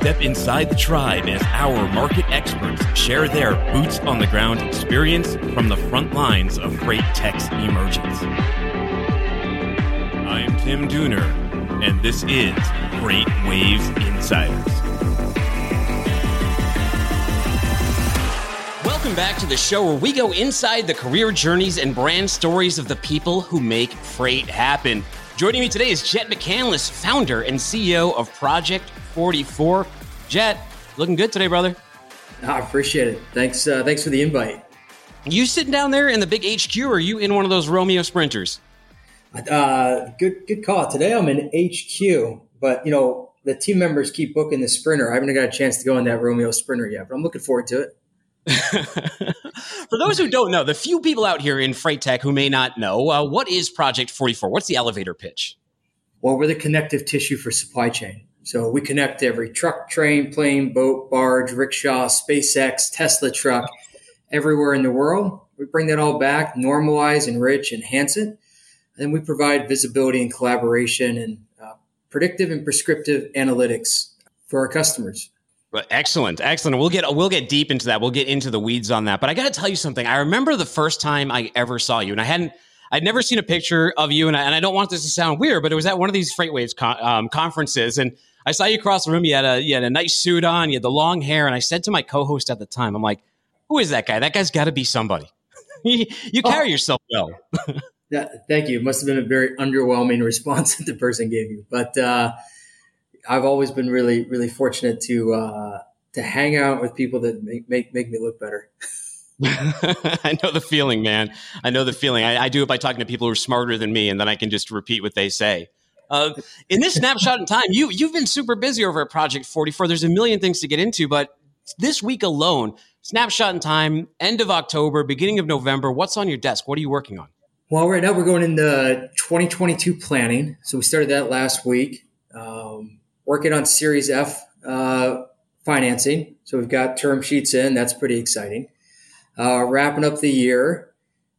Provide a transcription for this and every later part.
Step inside the tribe as our market experts share their boots-on-the-ground experience from the front lines of freight tech's emergence. I'm Tim Dooner, and this is Freight Waves Insiders. Welcome back to the show where we go inside the career journeys and brand stories of the people who make freight happen. Joining me today is Jet McCandless, founder and CEO of Project 44. Jet, looking good today, brother. I appreciate it. Thanks for the invite. You sitting down there in the big HQ, or are you in one of those Romeo Sprinters? Good call. Today I'm in HQ, but the team members keep booking the Sprinter. I haven't got a chance to go in that Romeo Sprinter yet, but I'm looking forward to it. For those who don't know, the few people out here in freight tech who may not know, what is Project 44? What's the elevator pitch? Well, we're the connective tissue for supply chain. So we connect every truck, train, plane, boat, barge, rickshaw, SpaceX, Tesla truck, everywhere in the world. We bring that all back, normalize, enrich, enhance it. And we provide visibility and collaboration and predictive and prescriptive analytics for our customers. Excellent. We'll get deep into that. We'll get into the weeds on that. But I got to tell you something. I remember the first time I ever saw you, and I'd never seen a picture of you, and I don't want this to sound weird, but it was at one of these FreightWaves conferences, and I saw you across the room. You had a nice suit on, you had the long hair, and I said to my co-host at the time, I'm like, "Who is that guy? That guy's got to be somebody." You carry yourself well. Yeah, thank you. It must have been a very underwhelming response that the person gave you, but I've always been really, really fortunate to hang out with people that make me look better. I know the feeling, man. I know the feeling. I do it by talking to people who are smarter than me, and then I can just repeat what they say. In this snapshot in time, you've been super busy over at Project 44. There's a million things to get into, but this week alone, snapshot in time, end of October, beginning of November, what's on your desk? What are you working on? Well, right now we're going into 2022 planning. So we started that last week. Working on Series F financing. So we've got term sheets in. That's pretty exciting. Wrapping up the year.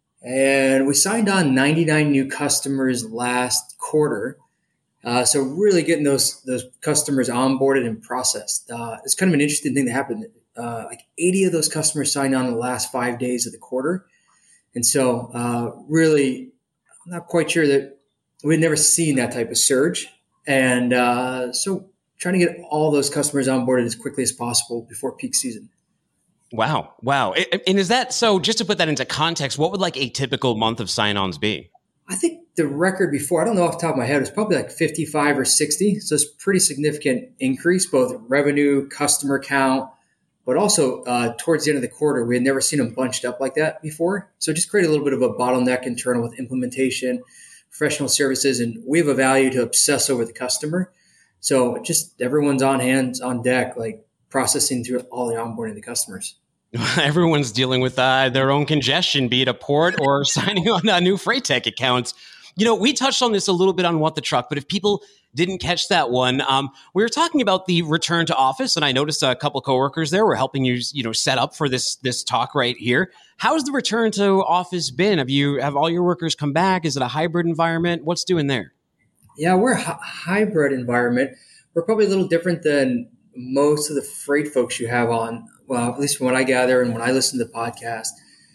And we signed on 99 new customers last quarter. So really getting those customers onboarded and processed. It's kind of an interesting thing that happened. Like 80 of those customers signed on in the last 5 days of the quarter. And so really, I'm not quite sure that we'd never seen that type of surge. And so trying to get all those customers onboarded as quickly as possible before peak season. Wow. And is that, so just to put that into context, what would like a typical month of sign-ons be? I think the record before, I don't know off the top of my head, it was probably like 55 or 60. So it's a pretty significant increase, both revenue, customer count, but also towards the end of the quarter, we had never seen them bunched up like that before. So just create a little bit of a bottleneck internal with implementation, professional services, and we have a value to obsess over the customer. So just everyone's on hands, on deck, like processing through all the onboarding of the customers. Everyone's dealing with their own congestion, be it a port or signing on new freight tech accounts. We touched on this a little bit on What the Truck, but if people didn't catch that one, we were talking about the return to office, and I noticed a couple of coworkers there were helping you, set up for this talk right here. How's the return to office been? Have all your workers come back? Is it a hybrid environment? What's doing there? Yeah, we're a hybrid environment. We're probably a little different than most of the freight folks you have on. Well, at least from what I gather and when I listen to the podcast,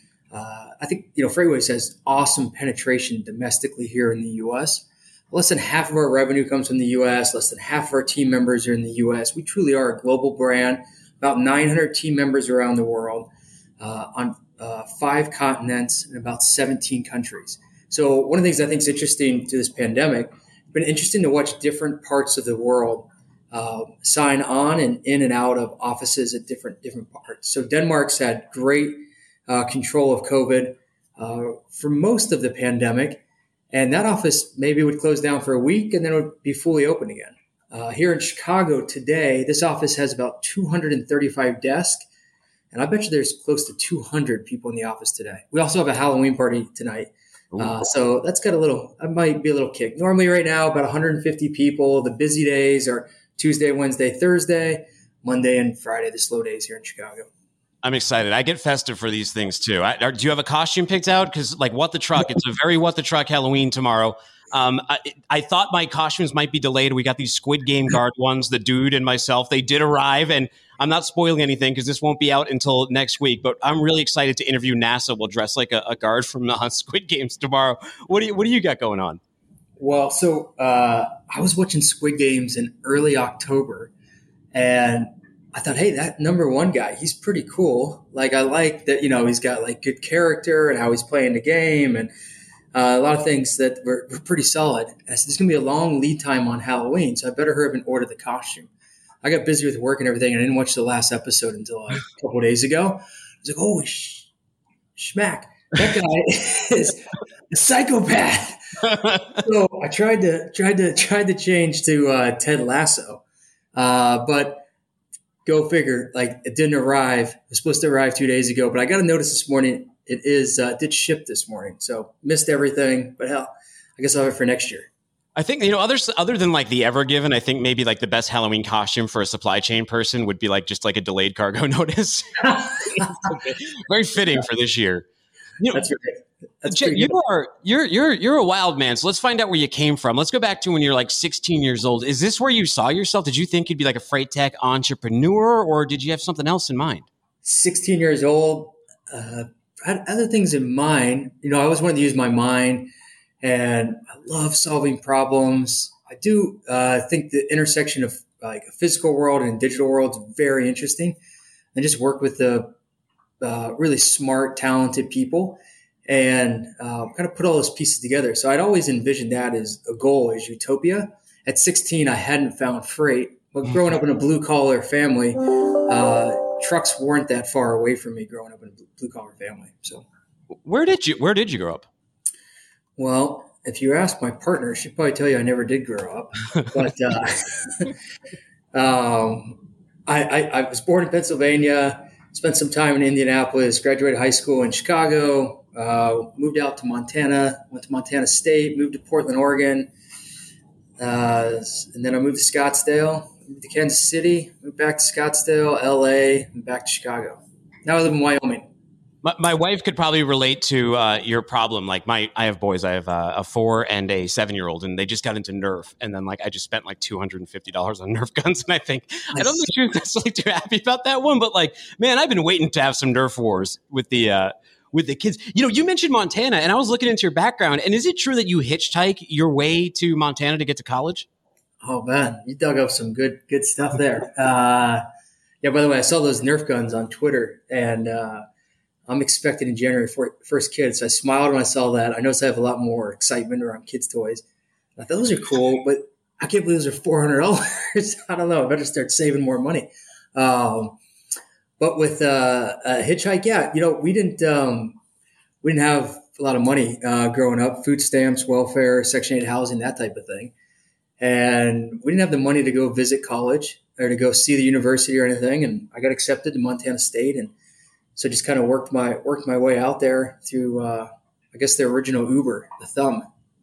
I think, FreightWaves has awesome penetration domestically here in the U.S. Less than half of our revenue comes from the U.S. Less than half of our team members are in the U.S. We truly are a global brand, about 900 team members around the world on 5 continents and about 17 countries. So one of the things I think is interesting to this pandemic, it's been interesting to watch different parts of the world sign on and in and out of offices at different parts. So Denmark's had great control of COVID for most of the pandemic. And that office maybe would close down for a week and then it would be fully open again. Here in Chicago today, this office has about 235 desks. And I bet you there's close to 200 people in the office today. We also have a Halloween party tonight. So that's got that might be a little kick. Normally right now, about 150 people. The busy days are Tuesday, Wednesday, Thursday, Monday, and Friday, the slow days here in Chicago. I'm excited. I get festive for these things too. Do you have a costume picked out? Because like What the Truck, it's a very What the Truck Halloween tomorrow. I thought my costumes might be delayed. We got these Squid Game guard ones, the dude and myself. They did arrive, and I'm not spoiling anything because this won't be out until next week. But I'm really excited to interview NASA. We'll dress like a guard from Squid Games tomorrow. What do you got going on? Well, so I was watching Squid Games in early October, and I thought, hey, that number one guy, he's pretty cool. Like, I like that, he's got like good character and how he's playing the game and a lot of things that were pretty solid. And I said, there's going to be a long lead time on Halloween, so I better hurry up and order the costume. I got busy with work and everything, and I didn't watch the last episode until a couple of days ago. I was like, holy schmack, that guy is a psychopath. So I tried to change to Ted Lasso, but go figure, like it didn't arrive. It was supposed to arrive 2 days ago, but I got a notice this morning. It did ship this morning. So missed everything, but hell, I guess I'll have it for next year. I think, other than like the Ever Given, I think maybe like the best Halloween costume for a supply chain person would be like just like a delayed cargo notice. Very fitting for this year. That's right. Jet, you're a wild man. So let's find out where you came from. Let's go back to when you're like 16 years old. Is this where you saw yourself? Did you think you'd be like a freight tech entrepreneur, or did you have something else in mind? 16 years old. I had other things in mind. I always wanted to use my mind, and I love solving problems. I do think the intersection of like a physical world and a digital world is very interesting, and just work with the really smart, talented people. And kind of put all those pieces together. So I'd always envisioned that as a goal, as utopia. At 16, I hadn't found freight. But growing up in a blue-collar family, trucks weren't that far away from me growing up in a blue-collar family. So, Where did you grow up? Well, if you ask my partner, she'd probably tell you I never did grow up. But I was born in Pennsylvania, spent some time in Indianapolis, graduated high school in Chicago, moved out to Montana, went to Montana State, moved to Portland, Oregon. And then I moved to Scottsdale, moved to Kansas City, moved back to Scottsdale, LA, and back to Chicago. Now I live in Wyoming. My wife could probably relate to your problem. Like I have boys. I have a 4 and a 7-year-old, and they just got into Nerf. And then like I just spent like $250 on Nerf guns, and I don't think she was necessarily too happy about that one. But like, man, I've been waiting to have some Nerf wars with the kids. You mentioned Montana, and I was looking into your background. And is it true that you hitchhike your way to Montana to get to college? Oh man, you dug up some good stuff there. Yeah. By the way, I saw those Nerf guns on Twitter, and I'm expecting in January for first kid. So I smiled when I saw that. I noticed I have a lot more excitement around kids' toys. I thought those are cool, but I can't believe those are $400. I don't know. I better start saving more money. But with a hitchhike, yeah, we didn't have a lot of money growing up. Food stamps, welfare, Section 8 housing, that type of thing. And we didn't have the money to go visit college or to go see the university or anything. And I got accepted to Montana State, and so just kind of worked my way out there through, I guess, the original Uber, the Thumb.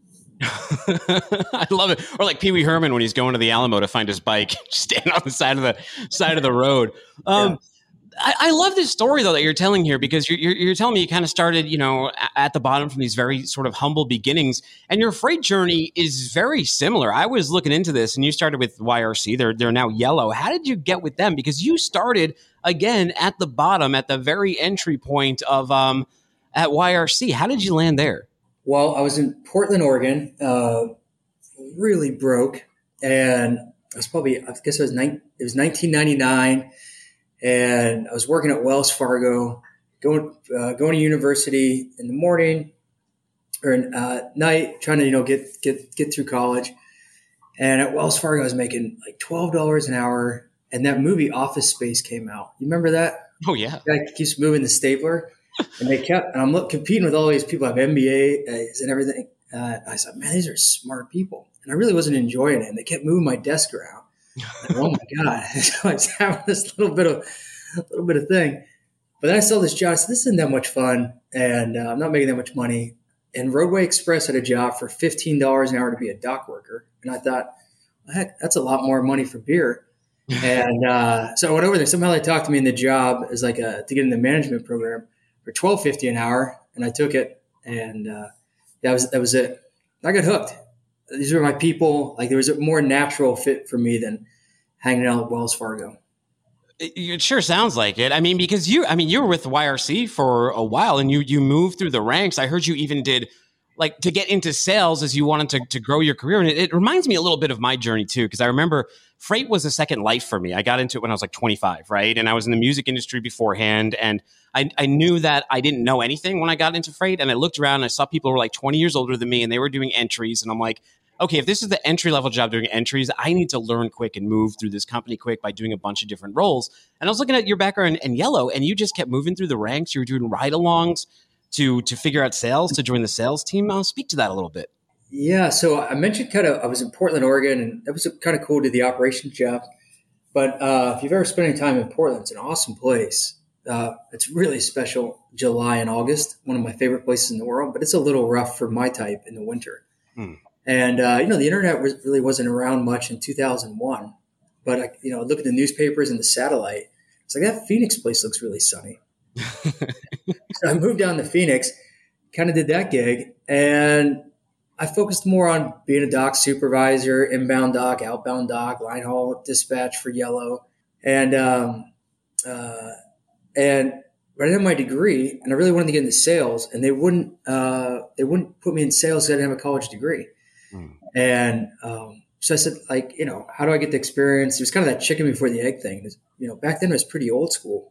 I love it. Or like Pee Wee Herman when he's going to the Alamo to find his bike, just standing on the side of the road. Yeah. I love this story though that you're telling here, because you're telling me you kind of started, at the bottom from these very sort of humble beginnings, and your freight journey is very similar. I was looking into this, and you started with YRC. They're now Yellow. How did you get with them? Because you started again at the bottom, at the very entry point of at YRC. How did you land there? Well, I was in Portland, Oregon, really broke, and I was it was 1999. And I was working at Wells Fargo, going to university in the morning or night, trying to get through college. And at Wells Fargo, I was making like $12 an hour. And that movie Office Space came out. You remember that? Oh yeah. The guy keeps moving the stapler, and I'm competing with all these people who have MBAs and everything. I said, man, these are smart people, and I really wasn't enjoying it. And they kept moving my desk around. Like, oh my God. So I was having this little bit of thing. But then I saw this job. I said, this isn't that much fun. And I'm not making that much money. And Roadway Express had a job for $15 an hour to be a dock worker. And I thought, well, heck, that's a lot more money for beer. And so I went over there. Somehow they talked to me in the job as like to get in the management program for $12.50 an hour, and I took it, and that was it. I got hooked. These were my people. Like there was a more natural fit for me than hanging out at Wells Fargo. It sure sounds like it. I mean, because you were with YRC for a while, and you moved through the ranks. I heard you even did like to get into sales as you wanted to grow your career. And it reminds me a little bit of my journey too, because I remember freight was a second life for me. I got into it when I was like 25, right? And I was in the music industry beforehand. And I knew that I didn't know anything when I got into freight. And I looked around and I saw people who were like 20 years older than me, and they were doing entries. And I'm like, okay, if this is the entry level job doing entries, I need to learn quick and move through this company quick by doing a bunch of different roles. And I was looking at your background in Yellow, and you just kept moving through the ranks. You were doing ride-alongs to figure out sales, to join the sales team. I'll speak to that a little bit. Yeah, so I mentioned I was in Portland, Oregon, and that was kind of cool to the operations job. But if you've ever spent any time in Portland, it's an awesome place. It's really special July and August, one of my favorite places in the world, but it's a little rough for my type in the winter. And, the internet really wasn't around much in 2001, but I look at the newspapers and the satellite. It's like that Phoenix place looks really sunny. So I moved down to Phoenix, kind of did that gig, and I focused more on being a dock supervisor, inbound dock, outbound dock, line haul dispatch for Yellow. And but I had my degree, and I really wanted to get into sales, and they wouldn't put me in sales because I didn't have a college degree. And so I said, like, how do I get the experience? It was kind of that chicken before the egg thing. Back then it was pretty old school.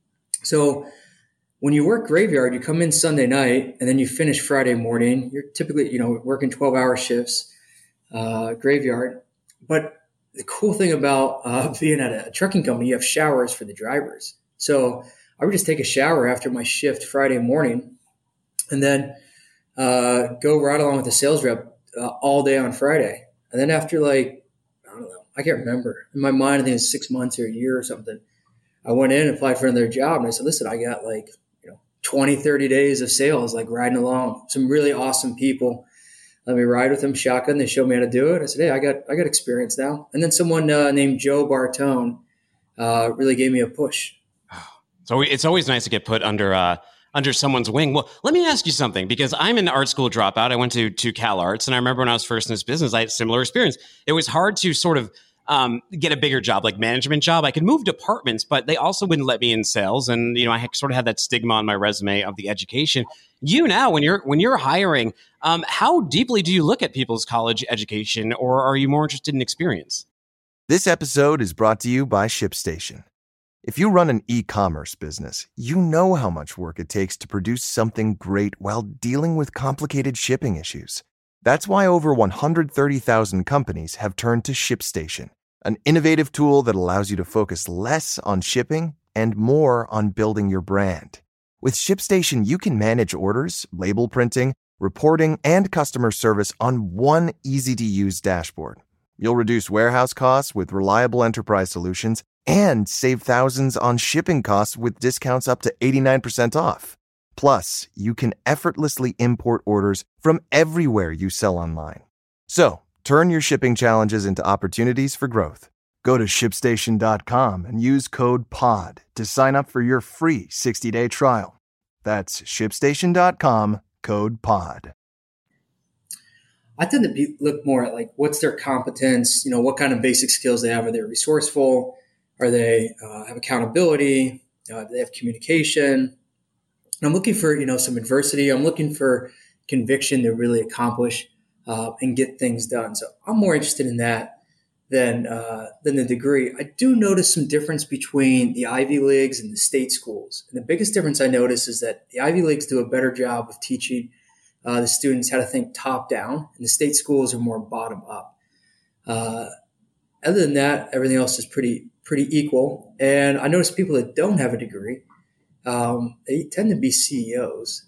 So when you work graveyard, you come in Sunday night and then you finish Friday morning. You're typically, working 12-hour shifts, graveyard. But the cool thing about being at a trucking company, you have showers for the drivers. So I would just take a shower after my shift Friday morning and then go right along with the sales rep all day on Friday. And then after I don't know, I can't remember. In my mind, I think it was 6 months or a year or something. I went in and applied for another job, and I said, listen, I got 20, 30 days of sales, riding along. Some really awesome people. Let me ride with them shotgun. They showed me how to do it. I said, hey, I got experience now. And then someone named Joe Bartone really gave me a push. So it's always nice to get put under someone's wing. Well, let me ask you something, because I'm an art school dropout. I went to Cal Arts, and I remember when I was first in this business, I had a similar experience. It was hard to sort of get a bigger job, like management job. I could move departments, but they also wouldn't let me in sales. And, I sort of had that stigma on my resume of the education. You now, when you're hiring, how deeply do you look at people's college education, or are you more interested in experience? This episode is brought to you by ShipStation. If you run an e-commerce business, you know how much work it takes to produce something great while dealing with complicated shipping issues. That's why over 130,000 companies have turned to ShipStation, an innovative tool that allows you to focus less on shipping and more on building your brand. With ShipStation, you can manage orders, label printing, reporting, and customer service on one easy-to-use dashboard. You'll reduce warehouse costs with reliable enterprise solutions and save thousands on shipping costs with discounts up to 89% off. Plus, you can effortlessly import orders from everywhere you sell online. So, turn your shipping challenges into opportunities for growth. Go to ShipStation.com and use code POD to sign up for your free 60-day trial. That's ShipStation.com, code POD. I tend to look more at what's their competence, what kind of basic skills they have. Are they resourceful? Are they have accountability? Do they have communication? And I'm looking for, some adversity. I'm looking for conviction to really accomplish and get things done. So I'm more interested in that than the degree. I do notice some difference between the Ivy Leagues and the state schools. And the biggest difference I notice is that the Ivy Leagues do a better job of teaching the students how to think top down, and the state schools are more bottom up. Other than that, everything else is pretty equal. And I notice people that don't have a degree, they tend to be CEOs.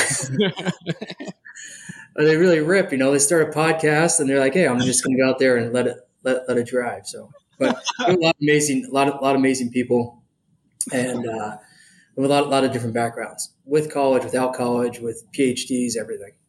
They really rip, they start a podcast and they're like, hey, I'm just going to go out there and let it drive. So, but a lot of amazing people, and with a lot of different backgrounds, with college, without college, with PhDs, everything.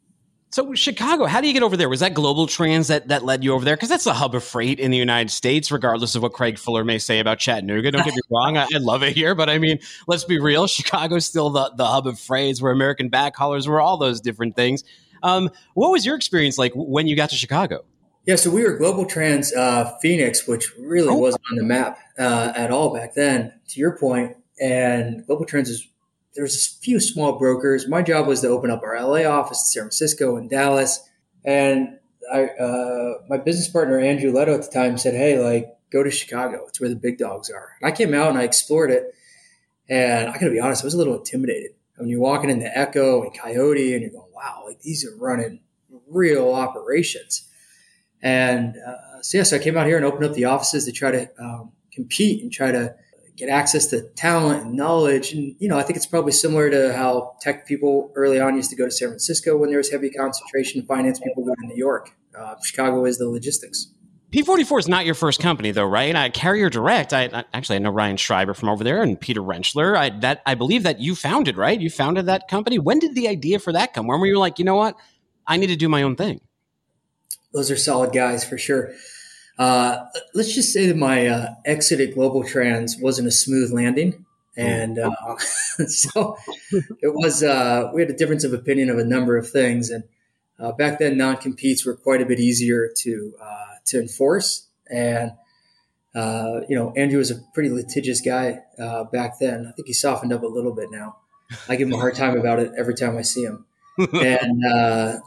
So Chicago, how do you get over there? Was that Global Trans that led you over there? Because that's the hub of freight in the United States, regardless of what Craig Fuller may say about Chattanooga. Don't get me wrong. I love it here. But I mean, let's be real. Chicago's still the hub of freight. It's where American backhaulers were, all those different things. What was your experience like when you got to Chicago? Yeah, so we were Global Trans Phoenix, which really wasn't on the map at all back then, to your point. And Global Trans there was a few small brokers. My job was to open up our LA office in San Francisco and Dallas. And my business partner, Andrew Leto at the time, said, hey, like, go to Chicago. It's where the big dogs are. And I came out and I explored it. And I got to be honest, I was a little intimidated. When you're walking into Echo and Coyote and you're going, wow, like these are running real operations. And so I came out here and opened up the offices to try to compete and try to get access to talent and knowledge. And, I think it's probably similar to how tech people early on used to go to San Francisco when there was heavy concentration. Finance people go to New York. Chicago is the logistics. P44 is not your first company, though, right? Carrier Direct, I know Ryan Schreiber from over there and Peter Rentschler. I believe that you founded, right? You founded that company. When did the idea for that come? When were you like, you know what? I need to do my own thing? Those are solid guys for sure. Let's just say that my exit at Global Trans wasn't a smooth landing. And so it was, we had a difference of opinion of a number of things. And back then, non-competes were quite a bit easier to enforce. And, Andrew was a pretty litigious guy back then. I think he softened up a little bit now. I give him a hard time about it every time I see him. And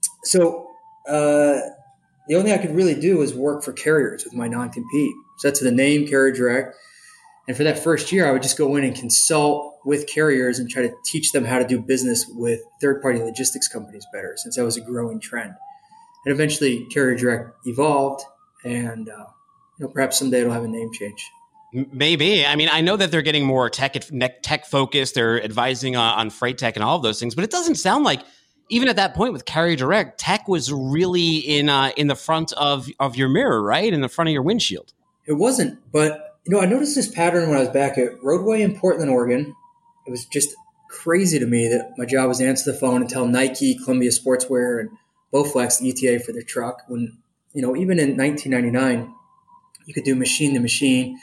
the only thing I could really do was work for carriers with my non-compete. So that's the name, Carrier Direct. And for that first year, I would just go in and consult with carriers and try to teach them how to do business with third-party logistics companies better, since that was a growing trend. And eventually, Carrier Direct evolved, and perhaps someday it'll have a name change. Maybe. I mean, I know that they're getting more tech focused. They're advising on freight tech and all of those things, but it doesn't sound like even at that point with Carrier Direct, tech was really in the front of your mirror, right? In the front of your windshield. It wasn't, but I noticed this pattern when I was back at Roadway in Portland, Oregon. It was just crazy to me that my job was to answer the phone and tell Nike, Columbia Sportswear, and Bowflex the ETA for their truck. When even in 1999, you could do machine to machine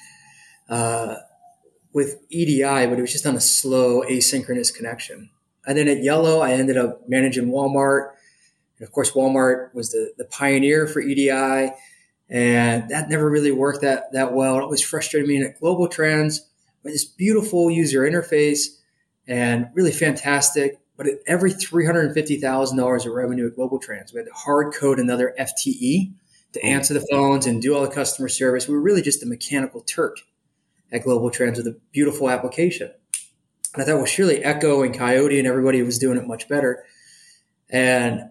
with EDI, but it was just on a slow asynchronous connection. And then at Yellow, I ended up managing Walmart. And of course, Walmart was the pioneer for EDI. And that never really worked that well. It always frustrated me. And at Global Trans, with this beautiful user interface and really fantastic. But at every $350,000 of revenue at Global Trans, we had to hard code another FTE to answer the phones and do all the customer service. We were really just a mechanical Turk at Global Trans with a beautiful application. And I thought, well, surely Echo and Coyote and everybody was doing it much better. And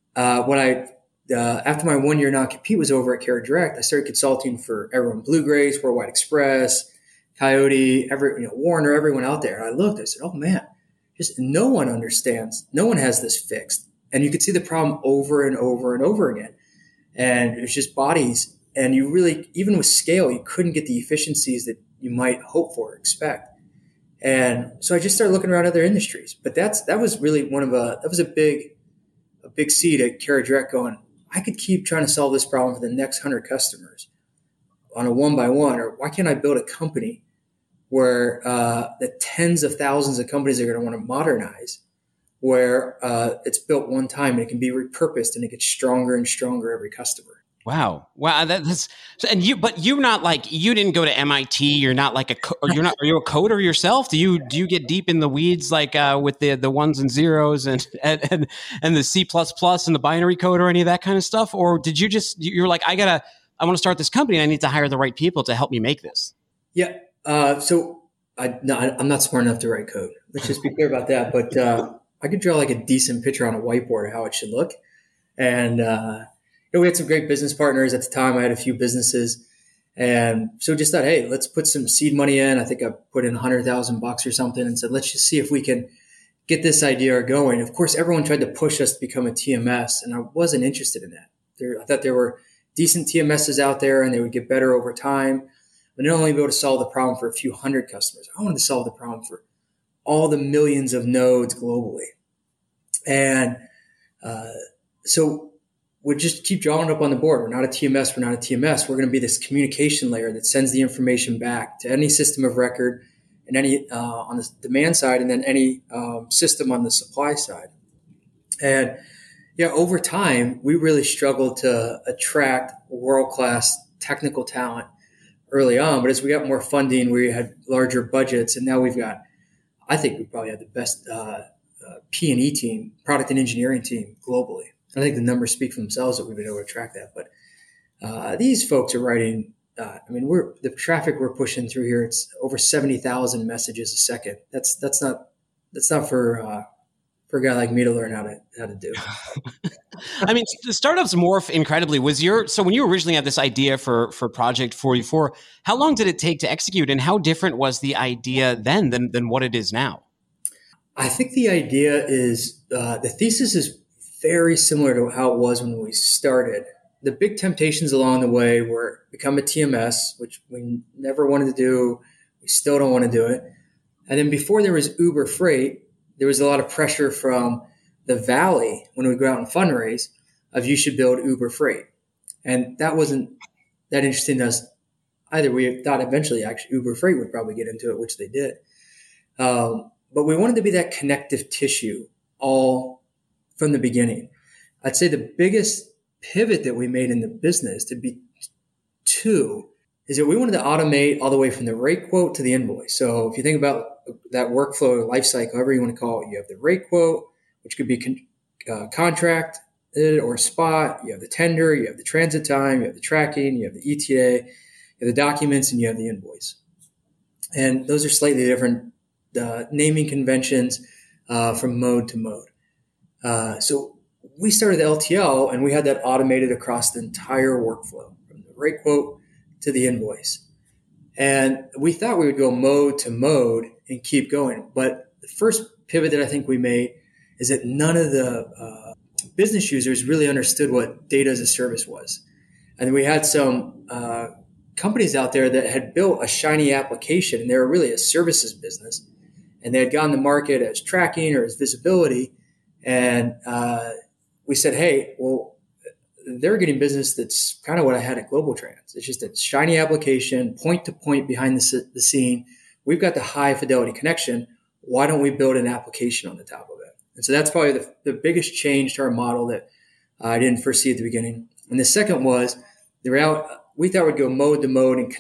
after my 1 year non-compete was over at Carrier Direct, I started consulting for everyone, Blue Grace, Worldwide Express, Coyote, Warner, everyone out there. And I looked, I said, oh man, just no one understands. No one has this fixed. And you could see the problem over and over and over again. And it was just bodies. And you really, even with scale, you couldn't get the efficiencies that you might hope for or expect. And so I just started looking around other industries. But that was really that was a big seed at Carrier Direct going, I could keep trying to solve this problem for the next 100 customers on a one-by-one, or why can't I build a company where the tens of thousands of companies are going to want to modernize, where it's built one time and it can be repurposed and it gets stronger and stronger every customer. Wow. That's but you're not like, you didn't go to MIT. You're not like are you a coder yourself? Do you get deep in the weeds like with the ones and zeros and the C++ and the binary code or any of that kind of stuff? Or did you you're like, I want to start this company and I need to hire the right people to help me make this? Yeah. So I'm not smart enough to write code. Let's just be clear about that. But I could draw like a decent picture on a whiteboard of how it should look. And, we had some great business partners at the time. I had a few businesses. And so just thought, hey, let's put some seed money in. I think I put in $100,000 or something and said, let's just see if we can get this idea going. Of course, everyone tried to push us to become a TMS, and I wasn't interested in that. I thought there were decent TMSs out there and they would get better over time, but not only be able to solve the problem for a few hundred customers. I wanted to solve the problem for all the millions of nodes globally. And So we just keep drawing it up on the board. We're not a TMS. We're not a TMS. We're going to be this communication layer that sends the information back to any system of record and any on the demand side, and then any system on the supply side. And over time, we really struggled to attract world-class technical talent early on. But as we got more funding, we had larger budgets, and now we've got, I think we probably have the best P&E team, product and engineering team globally. I think the numbers speak for themselves that we've been able to attract that. But these folks are writing, the traffic we're pushing through here, it's over 70,000 messages a second. That's not for a guy like me to learn how to do. I mean, the startups morph incredibly. So when you originally had this idea for Project 44, how long did it take to execute, and how different was the idea then than what it is now? I think the idea is, the thesis is very similar to how it was when we started. The big temptations along the way were become a TMS, which we never wanted to do. We still don't want to do it. And then before there was Uber Freight, there was a lot of pressure from the Valley when we go out and fundraise of you should build Uber Freight. And that wasn't that interesting to us either. We thought eventually actually Uber Freight would probably get into it, which they did. But we wanted to be that connective tissue all from the beginning. I'd say the biggest pivot that we made in the business to be two is that we wanted to automate all the way from the rate quote to the invoice. So if you think about that workflow life cycle, however you want to call it, you have the rate quote, which could be contracted or spot. You have the tender, you have the transit time, you have the tracking, you have the ETA, you have the documents, and you have the invoice. And those are slightly different naming conventions from mode to mode. So we started the LTL, and we had that automated across the entire workflow, from the rate quote to the invoice. And we thought we would go mode to mode and keep going. But the first pivot that I think we made is that none of the business users really understood what data as a service was. And we had some companies out there that had built a shiny application, and they were really a services business. And they had gotten to market as tracking or as visibility. And we said, hey, well, they're getting business that's kind of what I had at Global Trans. It's just a shiny application, point to point behind the scene. We've got the high fidelity connection. Why don't we build an application on the top of it? And so that's probably the biggest change to our model that I didn't foresee at the beginning. And the second was we thought we'd go mode to mode and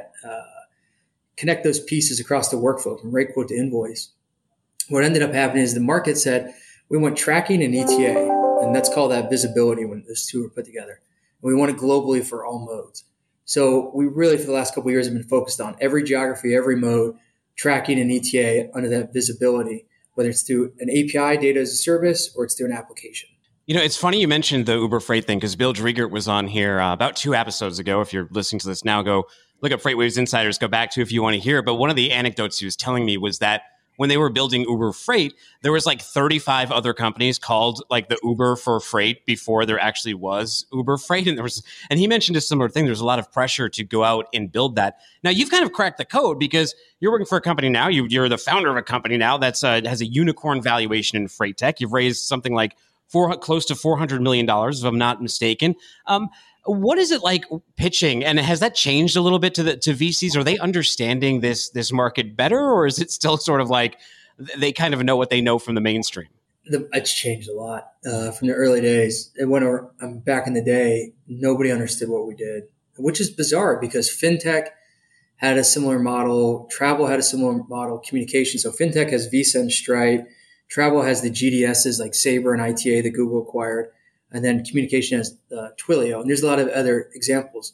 connect those pieces across the workflow from rate quote to invoice. What ended up happening is the market said we want tracking and ETA. And that's called that visibility when those two are put together. And we want it globally for all modes. So we really, for the last couple of years, have been focused on every geography, every mode, tracking and ETA under that visibility, whether it's through an API, data as a service, or it's through an application. You know, it's funny you mentioned the Uber Freight thing, because Bill Driegert was on here about 2 episodes ago. If you're listening to this now, go look up FreightWaves Insiders, go back to if you want to hear. But one of the anecdotes he was telling me was that when they were building Uber Freight, there was like 35 other companies called like the Uber for Freight before there actually was Uber Freight. And he mentioned a similar thing. There's a lot of pressure to go out and build that. Now, you've kind of cracked the code because you're working for a company now. You're the founder of a company now that's has a unicorn valuation in freight tech. You've raised something like close to $400 million, if I'm not mistaken. What is it like pitching, and has that changed a little bit to VCs? Are they understanding this market better, or is it still sort of like they kind of know what they know from the mainstream? It's changed a lot from the early days. And when back in the day, nobody understood what we did, which is bizarre because fintech had a similar model, travel had a similar model, communication. So fintech has Visa and Stripe, travel has the GDSs like Sabre and ITA that Google acquired. And then communication has Twilio. And there's a lot of other examples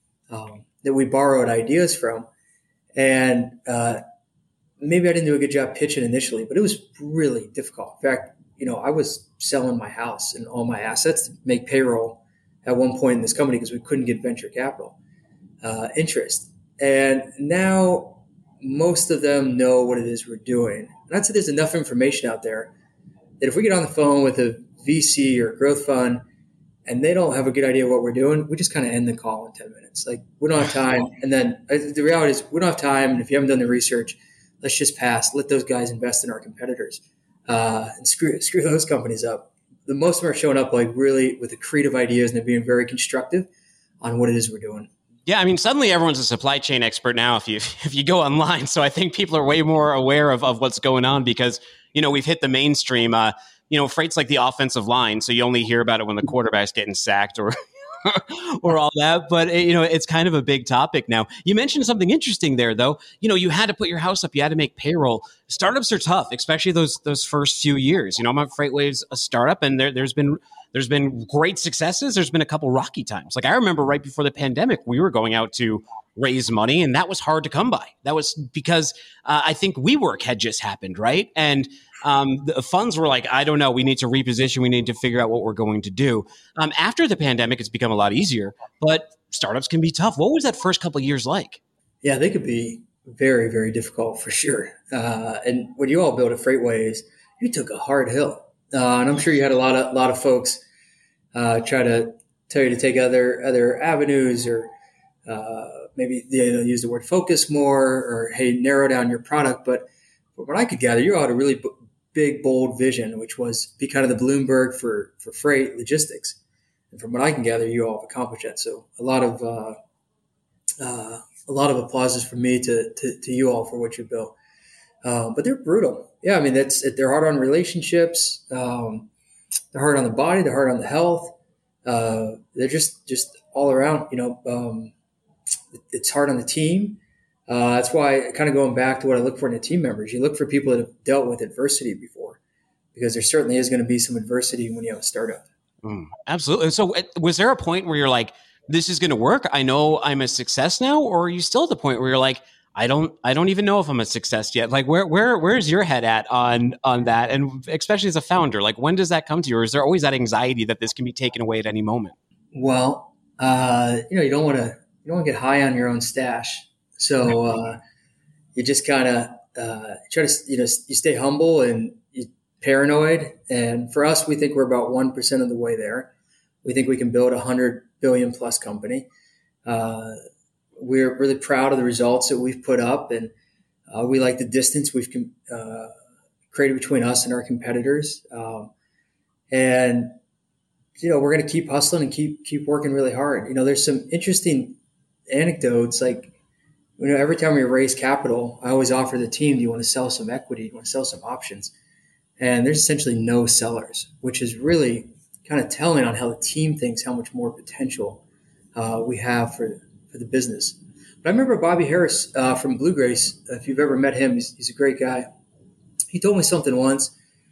that we borrowed ideas from. And maybe I didn't do a good job pitching initially, but it was really difficult. In fact, I was selling my house and all my assets to make payroll at one point in this company because we couldn't get venture capital interest. And now most of them know what it is we're doing. And I'd say there's enough information out there that if we get on the phone with a VC or growth fund and they don't have a good idea of what we're doing, we just kind of end the call in 10 minutes. Like, we don't have time. And then the reality is we don't have time. And if you haven't done the research, let's just pass. Let those guys invest in our competitors and screw those companies up. the most of them are showing up like really with the creative ideas and they're being very constructive on what it is we're doing. Yeah, I mean, suddenly everyone's a supply chain expert now if you go online. So I think people are way more aware of what's going on because, we've hit the mainstream. Freight's like the offensive line, so you only hear about it when the quarterback's getting sacked or or all that. But, it's kind of a big topic now. You mentioned something interesting there, though. You had to put your house up. You had to make payroll. Startups are tough, especially those first few years. I'm on FreightWaves, a startup, and there's been great successes. There's been a couple rocky times. Like I remember right before the pandemic, we were going out to raise money, and that was hard to come by. That was because I think WeWork had just happened, right? And the funds were like, I don't know, we need to reposition. We need to figure out what we're going to do. After the pandemic, it's become a lot easier, but startups can be tough. What was that first couple of years like? Yeah, they could be very, very difficult for sure. And when you all built a FreightWaves, you took a hard hill. And I'm sure you had a lot of folks try to tell you to take other avenues or maybe use the word focus more or, hey, narrow down your product. But from what I could gather, you all had a really big, bold vision, which was be kind of the Bloomberg for freight logistics. And from what I can gather, you all have accomplished that. So a lot of applauses from me to you all for what you built. But they're brutal. Yeah, I mean, they're hard on relationships. They're hard on the body. They're hard on the health. They're just all around. It's hard on the team. That's why, kind of going back to what I look for in the team members, you look for people that have dealt with adversity before, because there certainly is going to be some adversity when you have a startup. Absolutely. And so, was there a point where you're like, "This is going to work. I know I'm a success now," or are you still at the point where you're like, I don't even know if I'm a success yet. Like where's your head at on that? And especially as a founder, like when does that come to you? Or is there always that anxiety that this can be taken away at any moment? Well, you don't want to get high on your own stash. So you just kind of try to, you stay humble and you paranoid. And for us, we think we're about 1% of the way there. We think we can build a 100 billion plus company. We're really proud of the results that we've put up, and we like the distance we've created between us and our competitors. And we're going to keep hustling and keep working really hard. There's some interesting anecdotes. Like, every time we raise capital, I always offer the team, do you want to sell some equity? Do you want to sell some options? And there's essentially no sellers, which is really kind of telling on how the team thinks how much more potential we have for the business. But I remember Bobby Harris from Blue Grace. If you've ever met him, he's a great guy. He told me something once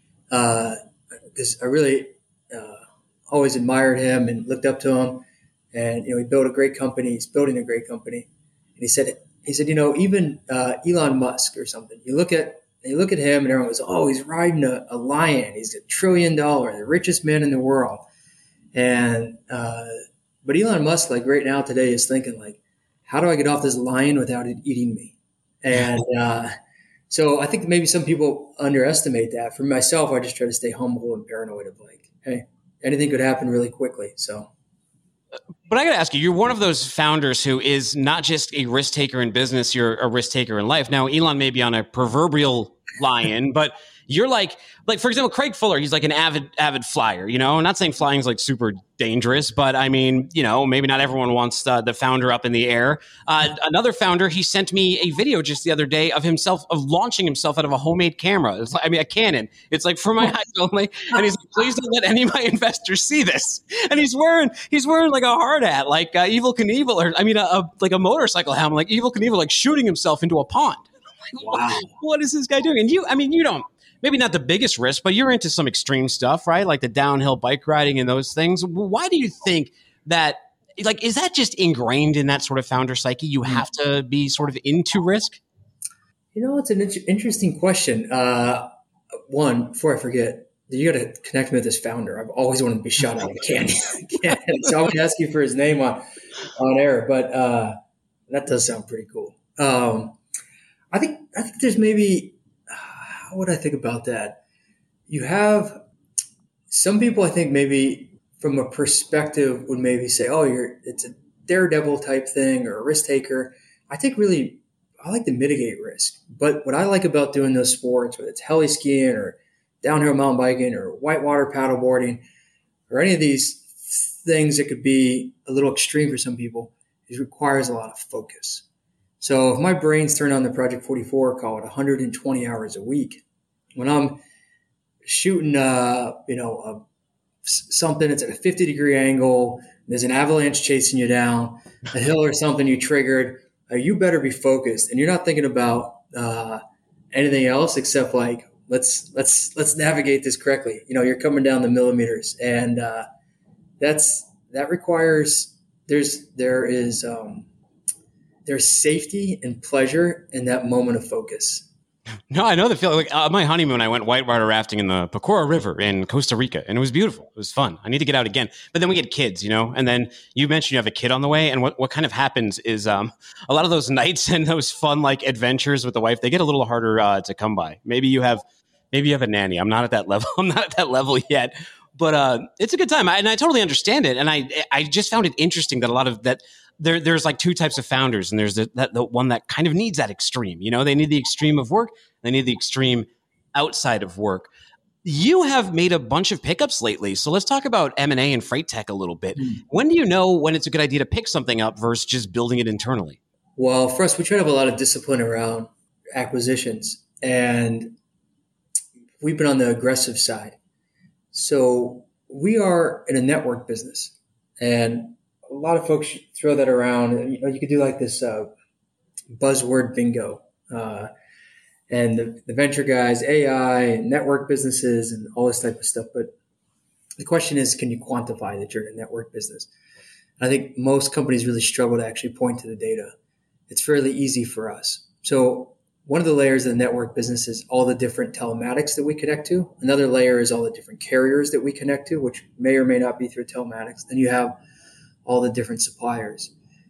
because I really always admired him and looked up to him. And he built a great company. He's building a great company. And he said even Elon Musk or something. You look at him and everyone goes, oh, he's riding a lion. He's $1 trillion, the richest man in the world. And but Elon Musk, like right now today, is thinking like, how do I get off this lion without it eating me? And so I think maybe some people underestimate that. For myself, I just try to stay humble and paranoid of like, hey, anything could happen really quickly. So. But I got to ask you, you're one of those founders who is not just a risk taker in business, you're a risk taker in life. Now, Elon may be on a proverbial lion, but you're like, for example, Craig Fuller, he's like an avid flyer, I'm not saying flying is like super dangerous, but I mean, maybe not everyone wants the founder up in the air. Another founder, he sent me a video just the other day of launching himself out of a homemade camera. It's like, a Canon. It's like for my eyes only. And he's like, please don't let any of my investors see this. And he's wearing like a hard hat, like Evel Knievel, or like a motorcycle helmet, like Evel Knievel, like shooting himself into a pond. Wow. What is this guy doing? And you don't, maybe not the biggest risk, but you're into some extreme stuff, right? Like the downhill bike riding and those things. Why do you think that, like, is that just ingrained in that sort of founder psyche? You have to be sort of into risk? It's an interesting question. One, before I forget, you got to connect me with this founder. I've always wanted to be shot out of a cannon. So I'm going to ask you for his name on air, but that does sound pretty cool. I think there's maybe, how would I think about that? You have some people, I think maybe from a perspective would maybe say, oh, it's a daredevil type thing or a risk taker. I like to mitigate risk. But what I like about doing those sports, whether it's heli skiing or downhill mountain biking or whitewater paddleboarding or any of these things that could be a little extreme for some people, it requires a lot of focus. So if my brain's turned on to Project 44, call it 120 hours a week, when I'm shooting, something that's at a 50-degree angle, there's an avalanche chasing you down, a hill or something you triggered, you better be focused. And you're not thinking about anything else except like, let's navigate this correctly. You're coming down the millimeters, and that requires there's safety and pleasure in that moment of focus. No, I know the feeling. Like on my honeymoon, I went whitewater rafting in the Pecora River in Costa Rica, and it was beautiful. It was fun. I need to get out again. But then we get kids, and then you mentioned you have a kid on the way, and what kind of happens is a lot of those nights and those fun like adventures with the wife, they get a little harder to come by. Maybe you have a nanny. I'm not at that level. I'm not at that level yet. But it's a good time, and I totally understand it. And I just found it interesting that a lot of that there's like two types of founders, and there's the one that kind of needs that extreme. They need the extreme of work, they need the extreme outside of work. You have made a bunch of pickups lately, so let's talk about M&A and freight tech a little bit. When do you know when it's a good idea to pick something up versus just building it internally? Well, for us, we try to have a lot of discipline around acquisitions, and we've been on the aggressive side. So we are in a network business, and a lot of folks throw that around. You could do like this buzzword bingo, and the venture guys, AI, and network businesses, and all this type of stuff. But the question is, can you quantify that you're in a network business? I think most companies really struggle to actually point to the data. It's fairly easy for us. So one of the layers of the network business is all the different telematics that we connect to. Another layer is all the different carriers that we connect to, which may or may not be through telematics. Then you have all the different suppliers.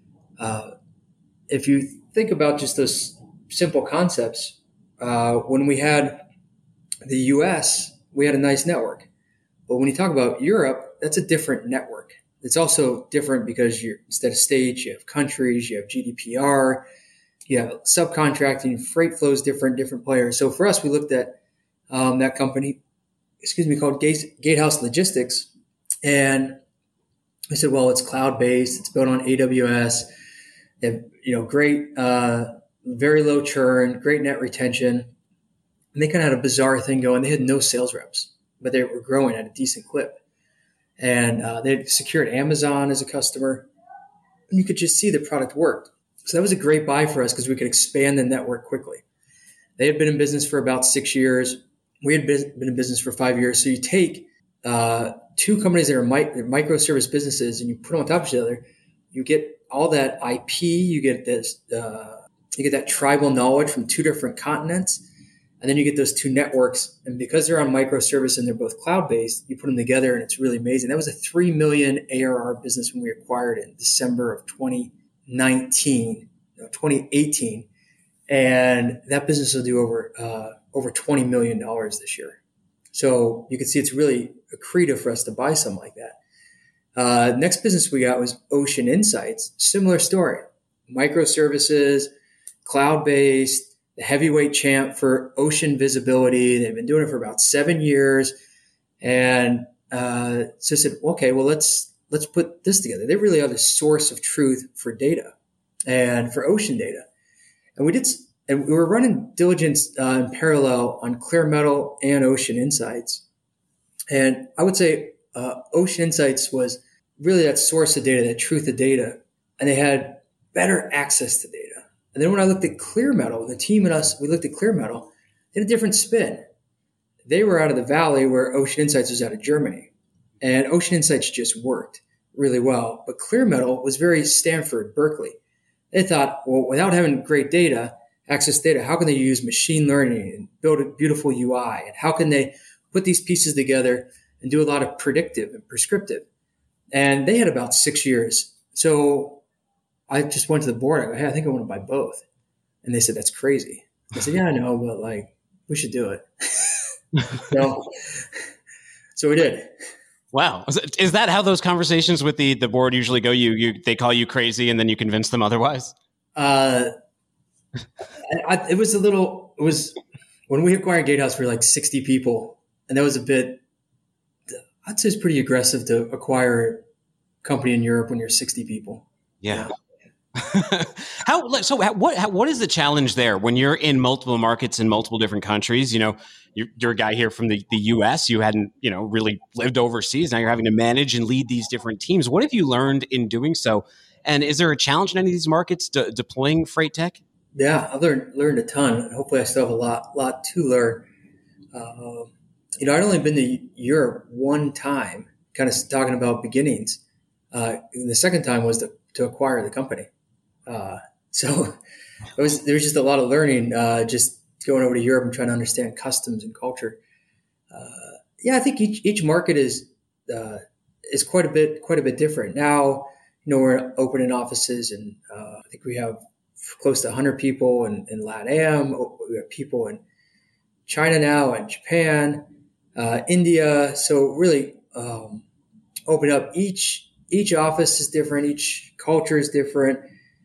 If you think about just those simple concepts, when we had the US, we had a nice network. But when you talk about Europe, that's a different network. It's also different because instead of states, you have countries, you have GDPR, you have subcontracting, freight flows, different players. So for us, we looked at that company, called Gatehouse Logistics, and I said, well, it's cloud-based, it's built on AWS, they have, great, very low churn, great net retention. And they kind of had a bizarre thing going. They had no sales reps, but they were growing at a decent clip. And they had secured Amazon as a customer. And you could just see the product worked. So that was a great buy for us because we could expand the network quickly. They had been in business for about 6 years. We had been in business for 5 years. So you take two companies that are microservice businesses and you put them on top of each other, you get all that IP, you get that tribal knowledge from two different continents, and then you get those two networks. And because they're on microservice and they're both cloud-based, you put them together and it's really amazing. That was a 3 million ARR business when we acquired it in December of 2018. And that business will do over $20 million this year. So you can see it's really accretive for us to buy something like that. Next business we got was Ocean Insights. Similar story. Microservices, cloud-based, the heavyweight champ for ocean visibility. They've been doing it for about 7 years. And so I said, okay, well, let's put this together. They really are the source of truth for data and for ocean data. And we were running diligence in parallel on Clear Metal and Ocean Insights. And I would say Ocean Insights was really that source of data, that truth of data. And they had better access to data. And then when I looked at Clear Metal, the team and us, we looked at Clear Metal, they had a different spin. They were out of the valley where Ocean Insights was out of Germany. And Ocean Insights just worked really well. But Clear Metal was very Stanford, Berkeley. They thought, well, without having great data, access data, how can they use machine learning and build a beautiful UI? And how can they put these pieces together and do a lot of predictive and prescriptive? And they had about 6 years. So I just went to the board. I go, hey, I think I want to buy both. And they said, that's crazy. I said, yeah, I know, but we should do it. So we did. Wow. Is that how those conversations with the board usually go? They call you crazy and then you convince them otherwise? It was when we acquired Gatehouse, we were like 60 people. and that was a bit, I'd say it's pretty aggressive to acquire a company in Europe when you're 60 people. Yeah. What is the challenge there when you're in multiple markets in multiple different countries? You're a guy here from the US. You hadn't, really lived overseas. Now you're having to manage and lead these different teams. What have you learned in doing so? And is there a challenge in any of these markets deploying freight tech? Yeah, I've learned a ton. Hopefully I still have a lot to learn. I'd only been to Europe one time, kind of talking about beginnings. And the second time was to acquire the company. So there was just a lot of learning, just going over to Europe and trying to understand customs and culture. I think each market is quite a bit different. Now, we're opening offices, and I think we have close to 100 people in LATAM. We have people in China now and Japan, India. So really open up. Each office is different. Each culture is different.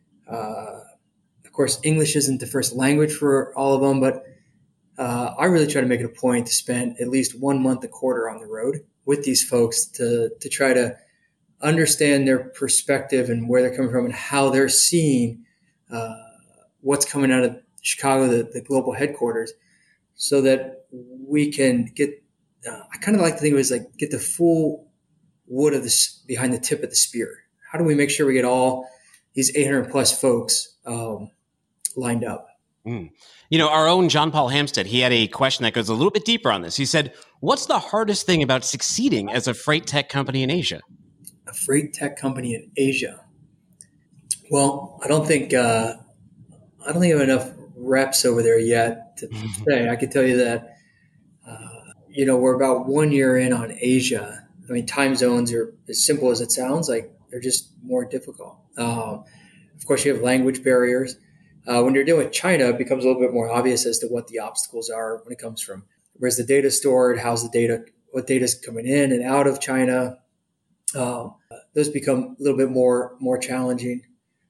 Of course, English isn't the first language for all of them, but I really try to make it a point to spend at least 1 month a quarter on the road with these folks to try to understand their perspective and where they're coming from and how they're seeing what's coming out of Chicago, the global headquarters, so that we can get, I kind of like to think of it as like get the full wood of this behind the tip of the spear. How do we make sure we get all these 800 plus folks lined up? Our own John Paul Hamstead, he had a question that goes a little bit deeper on this. He said, what's the hardest thing about succeeding as a freight tech company in Asia? A freight tech company in Asia? Well, I don't think I have enough reps over there yet to say. I can tell you that, we're about 1 year in on Asia. I mean, time zones are as simple as it sounds, like they're just more difficult. Of course, you have language barriers. When you're dealing with China, it becomes a little bit more obvious as to what the obstacles are when it comes from where's the data stored, what data is coming in and out of China. Those become a little bit more challenging.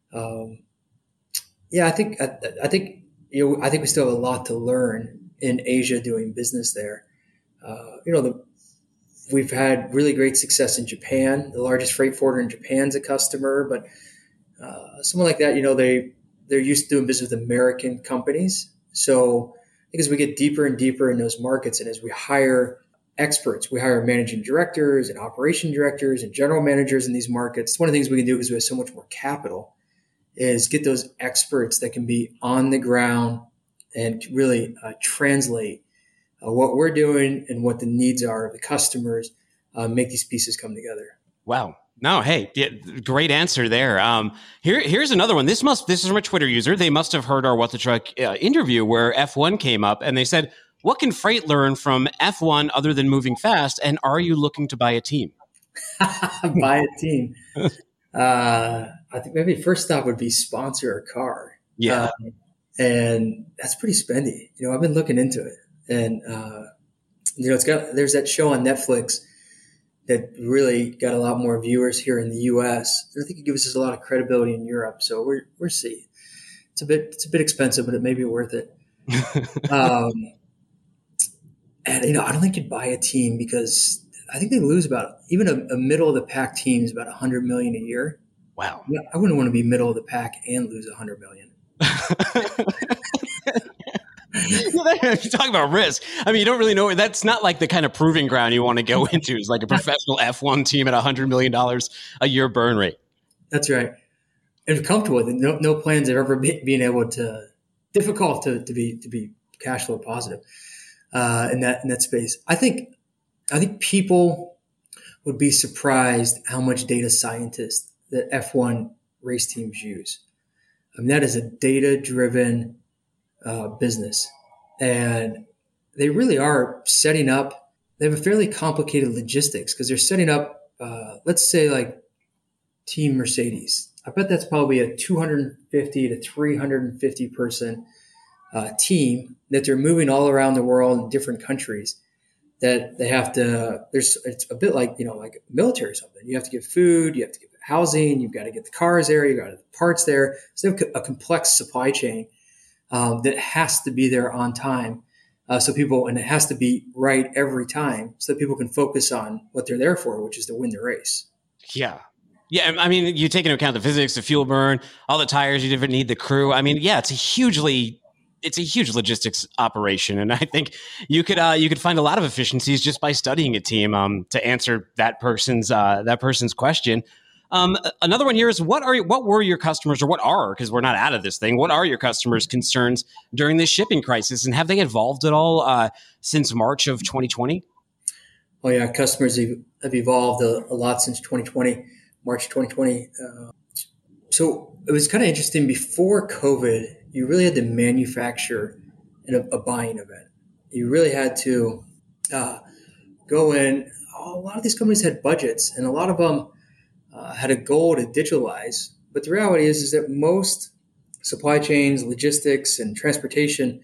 I think we still have a lot to learn in Asia doing business there. We've had really great success in Japan. The largest freight forwarder in Japan's a customer, but someone like that, they're used to doing business with American companies. So I think as we get deeper and deeper in those markets, and as we hire experts, we hire managing directors and operation directors and general managers in these markets. One of the things we can do, because we have so much more capital, is get those experts that can be on the ground and really translate what we're doing and what the needs are of the customers, make these pieces come together. Wow. No, hey, great answer there. Here's another one. This is from a Twitter user. They must have heard our What the Truck interview where F1 came up, and they said, what can freight learn from F1 other than moving fast? And are you looking to buy a team? Buy a team. I think maybe first stop would be sponsor a car. Yeah. And that's pretty spendy. I've been looking into it, and there's that show on Netflix that really got a lot more viewers here in the U.S. I think it gives us a lot of credibility in Europe. So we're seeing. It's a bit expensive, but it may be worth it. And I don't think you'd buy a team because I think they lose about even a middle of the pack team is about $100 million a year. Wow. I wouldn't want to be middle of the pack and lose $100 million. You're talking about risk. I mean, you don't really know. That's not like the kind of proving ground you want to go into. It's like a professional F1 team at $100 million a year burn rate. That's right. And I'm comfortable with it. No plans of ever being able to, difficult to be cash flow positive in that space. I think people would be surprised how much data scientists that F1 race teams use. I mean, that is a data-driven business. And they really are setting up, they have a fairly complicated logistics because they're setting up, let's say like Team Mercedes. I bet that's probably a 250 to 350 person team that they're moving all around the world in different countries that they have to, it's a bit like, like military or something. You have to give food, you have to give housing, you've got to get the cars there, you've got to get the parts there. So they have a complex supply chain that has to be there on time. and it has to be right every time so that people can focus on what they're there for, which is to win the race. Yeah. Yeah. I mean, you take into account the physics, the fuel burn, all the tires, you even need the crew. I mean, yeah, it's a huge logistics operation. And I think you could find a lot of efficiencies just by studying a team, to answer that person's question. Another one here is what were your customers, or what are, because we're not out of this thing, what are your customers' concerns during this shipping crisis, and have they evolved at all since March of 2020? Oh yeah, customers have evolved a lot since 2020, March 2020. So it was kind of interesting. Before COVID, you really had to manufacture a buying event. You really had to go in. A lot of these companies had budgets, and a lot of them had a goal to digitalize. But the reality is that most supply chains, logistics, and transportation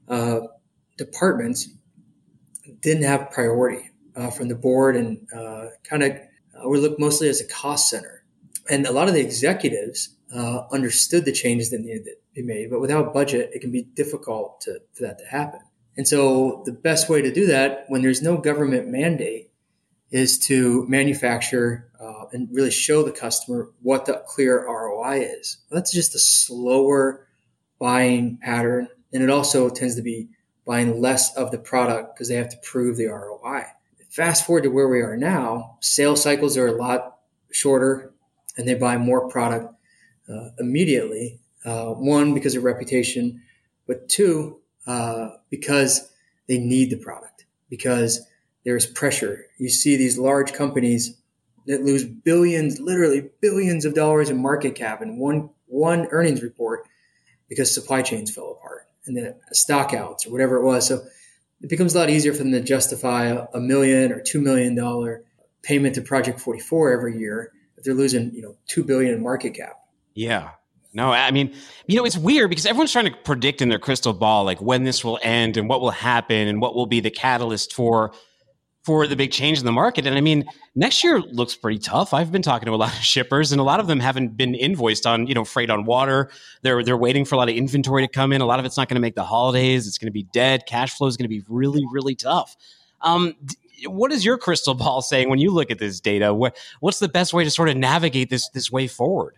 departments didn't have priority from the board, and were looked mostly as a cost center. And a lot of the executives understood the changes that needed to be made, but without budget, it can be difficult for that to happen. And so the best way to do that when there's no government mandate is to manufacture and really show the customer what the clear ROI is. That's just a slower buying pattern. And it also tends to be buying less of the product because they have to prove the ROI. Fast forward to where we are now, sales cycles are a lot shorter and they buy more product immediately. One, because of reputation, but two, because they need the product, because there's pressure. You see these large companies that lose billions, literally billions of dollars in market cap in one earnings report because supply chains fell apart and then stockouts or whatever it was. So it becomes a lot easier for them to justify a $1 million or $2 million payment to Project 44 every year if they're losing, $2 billion in market cap. Yeah. No, I mean, it's weird because everyone's trying to predict in their crystal ball, like when this will end and what will happen and what will be the catalyst for the big change in the market. And I mean, next year looks pretty tough. I've been talking to a lot of shippers and a lot of them haven't been invoiced on, freight on water. They're waiting for a lot of inventory to come in. A lot of it's not going to make the holidays. It's going to be dead. Cash flow is going to be really, really tough. What is your crystal ball saying when you look at this data? What's the best way to sort of navigate this way forward?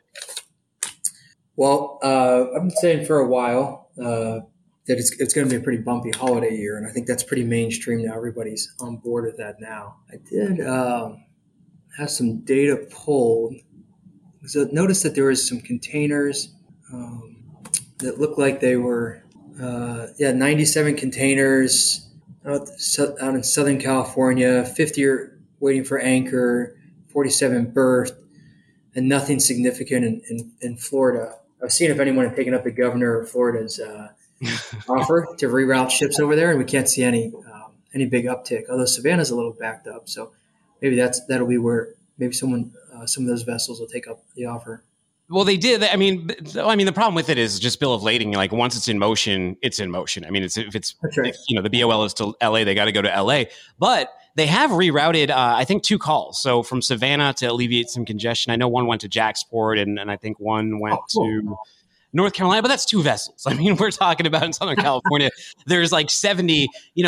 Well, I've been saying for a while that it's going to be a pretty bumpy holiday year, and I think that's pretty mainstream now. Everybody's on board with that now. I did have some data pulled. So notice that there was some containers that looked like they were 97 containers out in Southern California, 50 are waiting for anchor, 47 berthed, and nothing significant in Florida. I've seen if anyone had taken up the governor of Florida's offer to reroute ships over there, and we can't see any big uptick. Although Savannah's a little backed up, so maybe that'll be where maybe some of those vessels will take up the offer. Well, they did. I mean, the problem with it is just bill of lading. Like once it's in motion, it's in motion. I mean, if the BOL is to LA, they got to go to LA, but they have rerouted, I think, 2 calls. So from Savannah to alleviate some congestion. I know one went to Jacksport, and I think one went to North Carolina, but that's 2 vessels. I mean, we're talking about in Southern California, there's like 70,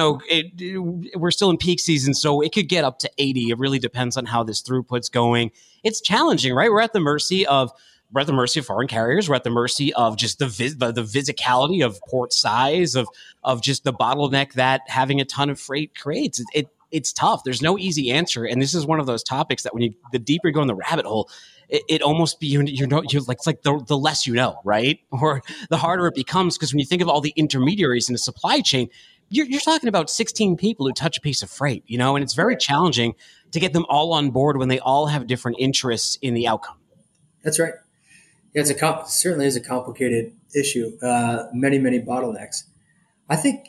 we're still in peak season, so it could get up to 80. It really depends on how this throughput's going. It's challenging, right? We're at the mercy of foreign carriers. We're at the mercy of just the physicality of port size, of just the bottleneck that having a ton of freight creates. It's tough. There's no easy answer. And this is one of those topics that the deeper you go in the rabbit hole, it almost be, it's like the less you know, right? Or the harder it becomes, because when you think of all the intermediaries in the supply chain, you're talking about 16 people who touch a piece of freight, and it's very challenging to get them all on board when they all have different interests in the outcome. That's right. Yeah, it certainly is a complicated issue. Many, many bottlenecks. I think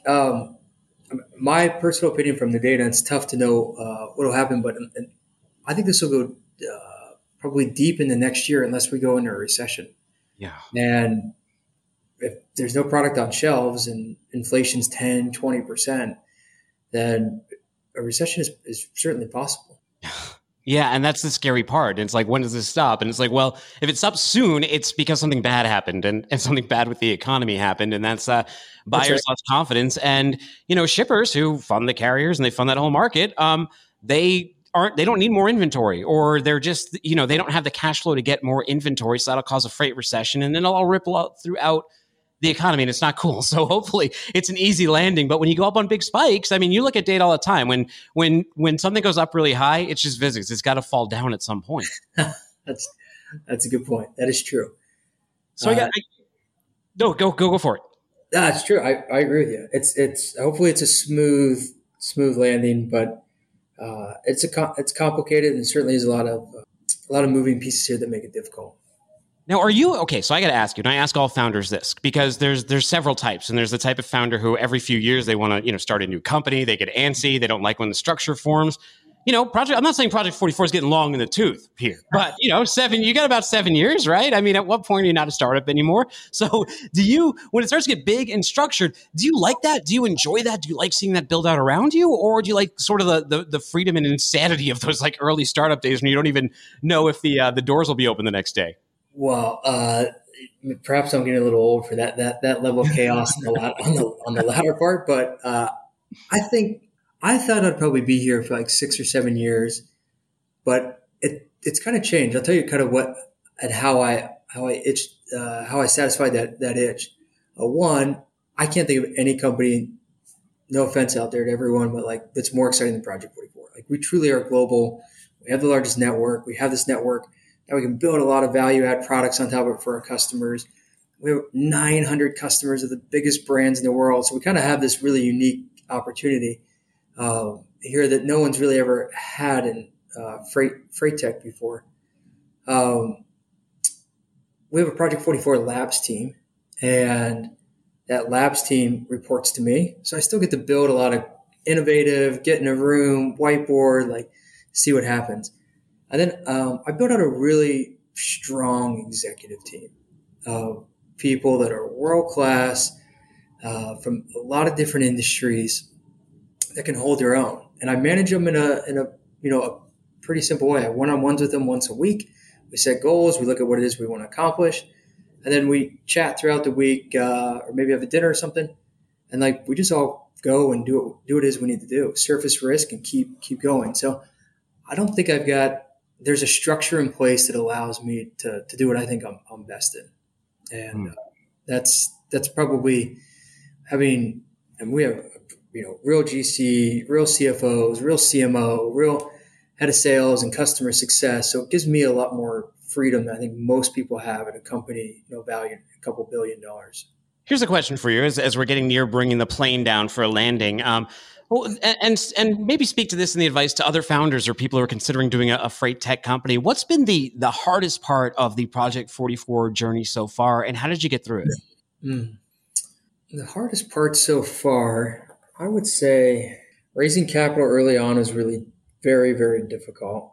my personal opinion from the data, it's tough to know what will happen, but I think this will go probably deep into next year unless we go into a recession. Yeah. And if there's no product on shelves and inflation's 10, 20%, then a recession is certainly possible. Yeah, and that's the scary part. It's like, when does this stop? And it's like, well, if it stops soon, it's because something bad happened and something bad with the economy happened. And that's buyers right. lost confidence. And, shippers who fund the carriers and they fund that whole market, they don't need more inventory, or they're just, they don't have the cash flow to get more inventory. So that'll cause a freight recession, and then it'll all ripple out throughout the economy, and it's not cool. So hopefully it's an easy landing. But when you go up on big spikes, I mean, you look at data all the time. When something goes up really high, it's just physics. It's got to fall down at some point. That's a good point. That is true. So go for it. That's true. I agree with you. It's hopefully it's a smooth landing, but it's complicated, and certainly there's a lot of moving pieces here that make it difficult. Now, are you okay? So I got to ask you, and I ask all founders this, because there's several types, and there's the type of founder who every few years they want to start a new company. They get antsy. They don't like when the structure forms. I'm not saying Project 44 is getting long in the tooth here, but you got about 7 years, right? I mean, at what point are you not a startup anymore? So when it starts to get big and structured, do you like that? Do you enjoy that? Do you like seeing that build out around you? Or do you like sort of the freedom and insanity of those like early startup days when you don't even know if the doors will be open the next day? Well, perhaps I'm getting a little old for that level of chaos on the latter part, but I thought I'd probably be here for like 6 or 7 years, but it's kind of changed. I'll tell you kind of how I satisfied that itch. One, I can't think of any company, no offense out there to everyone, but like that's more exciting than Project 44. Like, we truly are global. We have the largest network. We have this network. Now we can build a lot of value-add products on top of it for our customers. We have 900 customers of the biggest brands in the world. So we kind of have this really unique opportunity here that no one's really ever had in freight tech before. We have a Project 44 Labs team, and that Labs team reports to me. So I still get to build a lot of innovative, get in a room, whiteboard, like see what happens. And then I built out a really strong executive team of people that are world-class from a lot of different industries that can hold their own. And I manage them in a pretty simple way. I have one-on-ones with them once a week. We set goals. We look at what it is we want to accomplish. And then we chat throughout the week or maybe have a dinner or something. And like we just all go and do what it is we need to do, surface risk and keep going. So I don't think there's a structure in place that allows me to do what I think I'm best in. And that's probably having, and we have, real GC, real CFOs, real CMO, real head of sales and customer success. So it gives me a lot more freedom than I think most people have at a company, valued a couple $1 billion. Here's a question for you as we're getting near bringing the plane down for a landing. Well, and maybe speak to this in the advice to other founders or people who are considering doing a freight tech company. What's been the hardest part of the Project 44 journey so far, and how did you get through it? The hardest part so far, I would say raising capital early on is really very, very difficult.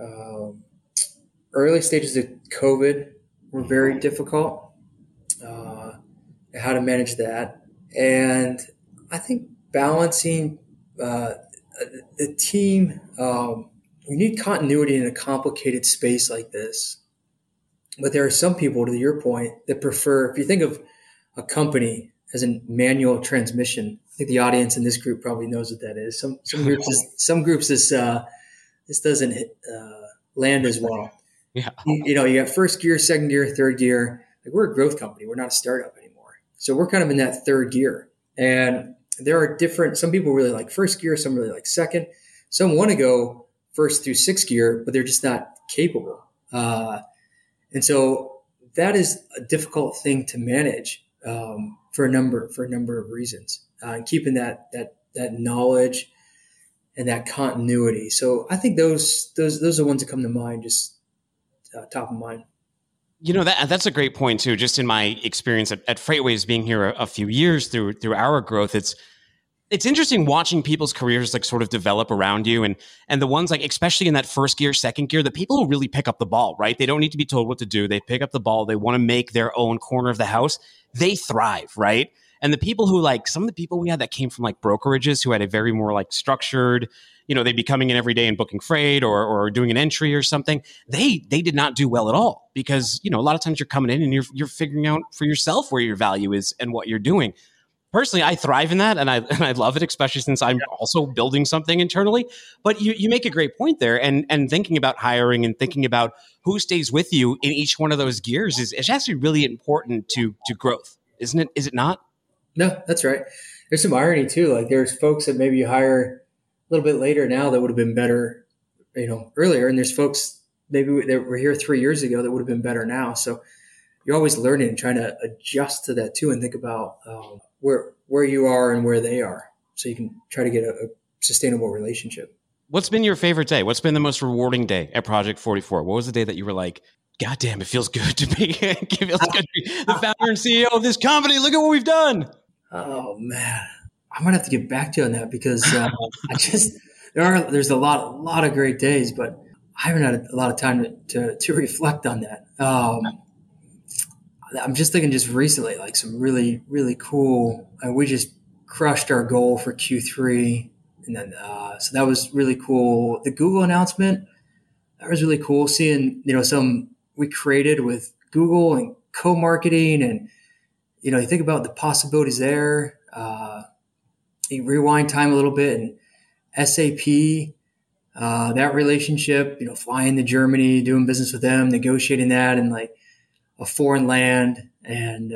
Early stages of COVID were very difficult. How to manage that. And I think balancing the team, you need continuity in a complicated space like this. But there are some people, to your point, that prefer, if you think of a company as a manual transmission, I think the audience in this group probably knows what that is. Some groups this doesn't land as well. Yeah. You got first gear, second gear, third gear. Like, we're a growth company. We're not a startup anymore. So we're kind of in that third gear. And there are some people really like first gear, some really like second. Some want to go first through sixth gear, but they're just not capable. And so that is a difficult thing to manage for a number of reasons. Keeping that knowledge and that continuity. So I think those are the ones that come to mind, just top of mind. That's a great point too. Just in my experience at FreightWaves, being here a few years through our growth, it's interesting watching people's careers like sort of develop around you, and the ones like, especially in that first gear, second gear, the people who really pick up the ball, right? They don't need to be told what to do. They pick up the ball. They want to make their own corner of the house. They thrive, right? And the people who some of the people we had that came from like brokerages who had a very more like structured, they'd be coming in every day and booking freight or doing an entry or something. They did not do well at all because, a lot of times you're coming in and you're figuring out for yourself where your value is and what you're doing. Personally, I thrive in that and I love it, especially since I'm also building something internally. But you make a great point there, and thinking about hiring and thinking about who stays with you in each one of those gears is actually really important to growth, isn't it? Is it not? No, that's right. There's some irony too. Like there's folks that maybe you hire a little bit later now that would have been better, earlier. And there's folks maybe that were here 3 years ago that would have been better now. So you're always learning and trying to adjust to that too, and think about where you are and where they are, so you can try to get a sustainable relationship. What's been your favorite day? What's been the most rewarding day at Project 44? What was the day that you were like, God damn, it feels good to be the founder and CEO of this company. Look at what we've done. Oh man, I'm gonna have to get back to you on that because there's a lot of great days, but I haven't had a lot of time to reflect on that. I'm just thinking just recently, like some really, really cool, we just crushed our goal for Q3. And then, so that was really cool. The Google announcement, that was really cool. Seeing, some we created with Google and co-marketing, and, you think about the possibilities there. You rewind time a little bit, and SAP, that relationship, flying to Germany, doing business with them, negotiating that, and like a foreign land, and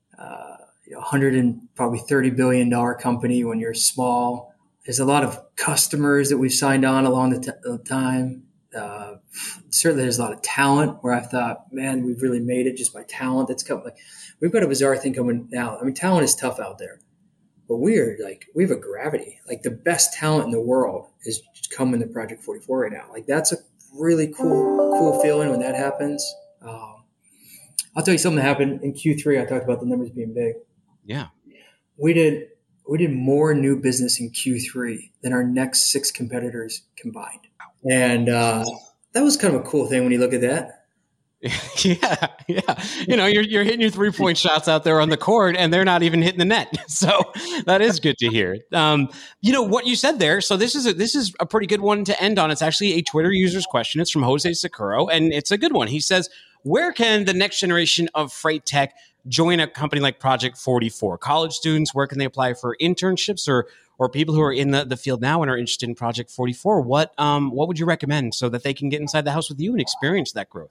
$130 billion company when you're small. There's a lot of customers that we've signed on along the time. Certainly there's a lot of talent where I thought, man, we've really made it just by talent that's coming. Like, we've got a bizarre thing coming now. I mean, talent is tough out there, but we have a gravity. Like the best talent in the world is coming to Project 44 right now. Like that's a really cool feeling when that happens. I'll tell you something that happened in Q3. I talked about the numbers being big. Yeah. We did more new business in Q3 than our next 6 competitors combined. And that was kind of a cool thing when you look at that. Yeah. You're hitting your 3-point shots out there on the court, and they're not even hitting the net. So that is good to hear. What you said there. So this is a pretty good one to end on. It's actually a Twitter user's question. It's from Jose Sakuro, and it's a good one. He says, where can the next generation of freight tech join a company like Project 44? College students, where can they apply for internships, or people who are in the field now and are interested in Project 44? What would you recommend so that they can get inside the house with you and experience that growth?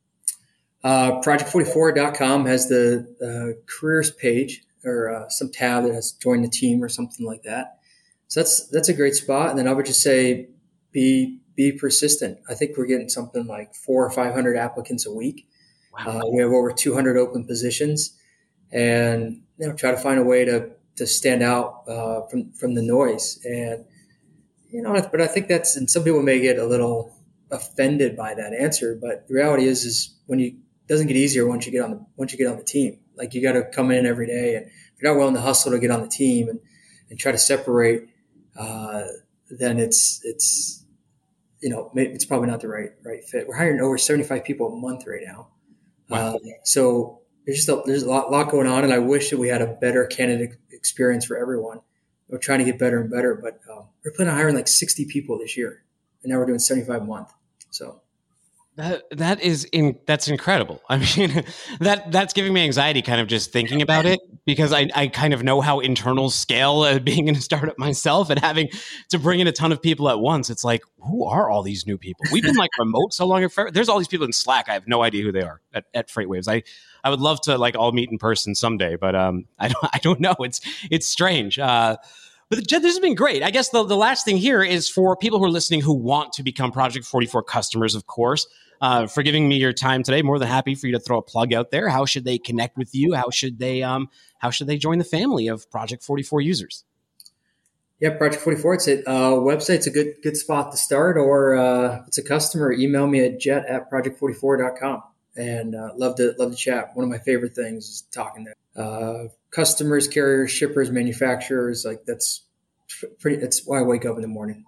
Project44.com has the careers page, or some tab that has join the team or something like that. So that's a great spot. And then I would just say be persistent. I think we're getting something like 400 or 500 applicants a week. Wow. We have over 200 open positions, and try to find a way to stand out from the noise. And but I think and some people may get a little offended by that answer, but the reality is when it doesn't get easier once you get on the team. Like you got to come in every day, and if you're not willing to hustle to get on the team and try to separate, then it's probably not the right fit. We're hiring over 75 people a month right now. Wow. So there's a lot going on, and I wish that we had a better candidate experience for everyone. We're trying to get better and better, but we're planning on hiring like 60 people this year, and now we're doing 75 a month. So that's incredible. I mean, that's giving me anxiety kind of just thinking about it, because I kind of know how internals scale, being in a startup myself and having to bring in a ton of people at once. It's like, who are all these new people? We've been like remote so long. There's all these people in Slack. I have no idea who they are at FreightWaves. I would love to all meet in person someday, but I don't know. It's strange. But Jed, this has been great. I guess the last thing here is for people who are listening who want to become Project 44 customers, of course, for giving me your time today. More than happy for you to throw a plug out there. How should they connect with you? How should they join the family of Project 44 users? Yeah, Project 44. It's a website's a good spot to start, or if it's a customer, email me at jet@project44.com. And love to chat. One of my favorite things is talking to customers, carriers, shippers, manufacturers. Like that's why I wake up in the morning.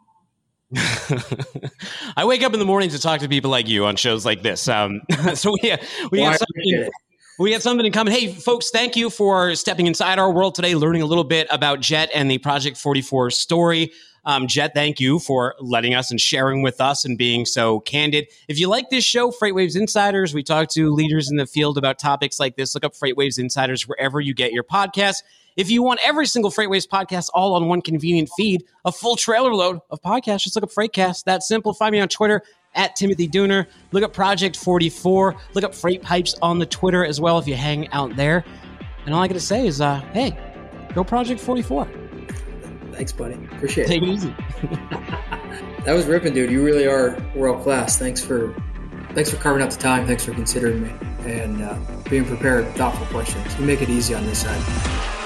I wake up in the morning to talk to people like you on shows like this. So we got something in common. Hey, folks, thank you for stepping inside our world today, learning a little bit about Jet and the Project 44 story. Jet, thank you for letting us and sharing with us and being so candid. If you like this show, FreightWaves Insiders, we talk to leaders in the field about topics like this. Look up FreightWaves Insiders wherever you get your podcasts. If you want every single FreightWaves podcast all on one convenient feed, a full trailer load of podcasts, just look up Freightcast. That simple. Find me on Twitter at Timothy Dooner. Look up Project 44. Look up Freight Pipes on the Twitter as well if you hang out there. And all I got to say is, hey, go Project 44. Thanks, buddy. Appreciate it. Take it easy. That was ripping, dude. You really are world class. Thanks for carving out the time. Thanks for considering me and being prepared, thoughtful questions. You make it easy on this side.